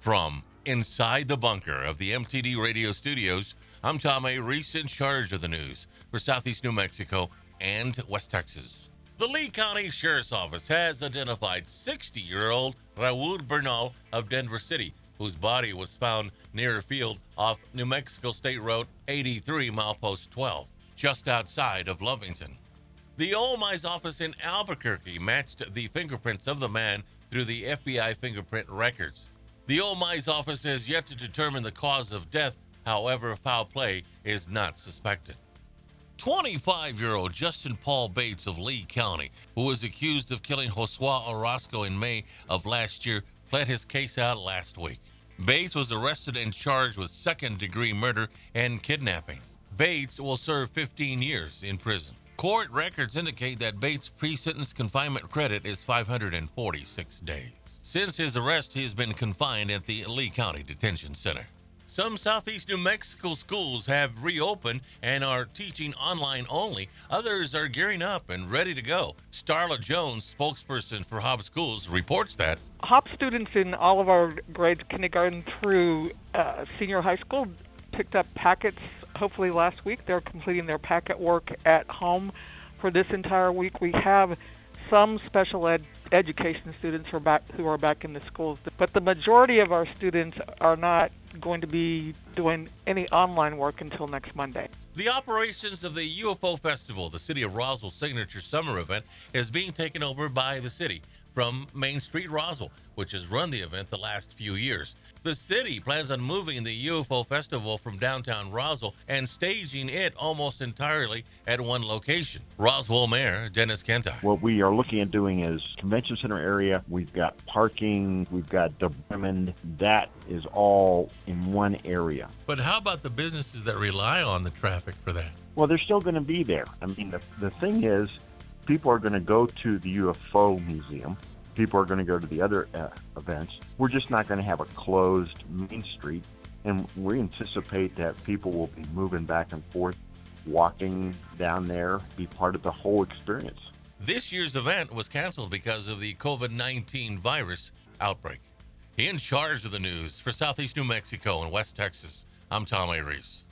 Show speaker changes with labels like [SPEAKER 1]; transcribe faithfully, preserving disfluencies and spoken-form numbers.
[SPEAKER 1] From inside the bunker of the M T D radio studios, I'm Tom A. Reese, in charge of the news for Southeast New Mexico and West Texas. The Lee County Sheriff's Office has identified sixty-year-old Raul Bernal of Denver City, whose body was found near a field off New Mexico State Road eighty-three, milepost twelve, just outside of Lovington. The O M I's office in Albuquerque matched the fingerprints of the man through the F B I fingerprint records. The O M I's office has yet to determine the cause of death. However, foul play is not suspected. twenty-five-year-old Justin Paul Bates of Lee County, who was accused of killing Josua Orozco in May of last year, pled his case out last week. Bates was arrested and charged with second-degree murder and kidnapping. Bates will serve fifteen years in prison. Court records indicate that Bates' pre-sentence confinement credit is five hundred forty-six days. Since his arrest, he has been confined at the Lee County Detention Center. Some Southeast New Mexico schools have reopened and are teaching online only. Others are gearing up and ready to go. Starla Jones, spokesperson for Hobbs Schools, reports that
[SPEAKER 2] Hobbs students in all of our grades, kindergarten through uh, senior high school, picked up packets hopefully last week. They're completing their packet work at home for this entire week. We have some special ed education students who are back who are back in the schools, but the majority of our students are not going to be doing any online work until next Monday.
[SPEAKER 1] the operations of the U F O Festival, the City of Roswell signature summer event, is being taken over by the city from Main Street Roswell, which has run the event the last few years. The city plans on moving the U F O Festival from downtown Roswell and staging it almost entirely at one location. Roswell Mayor Dennis Kentai.
[SPEAKER 3] What we are looking at doing is convention center area. We've got parking. We've got deployment. That is all in one area.
[SPEAKER 1] But how about the businesses that rely on the traffic for that?
[SPEAKER 3] Well, they're still going to be there. I mean, the, the thing is, people are going to go to the U F O Museum. People are going to go to the other uh, events. We're just not going to have a closed Main Street. And we anticipate that people will be moving back and forth, walking down there, be part of the whole experience.
[SPEAKER 1] This year's event was canceled because of the COVID nineteen virus outbreak. In charge of the news for Southeast New Mexico and West Texas, I'm Tom A. Reese.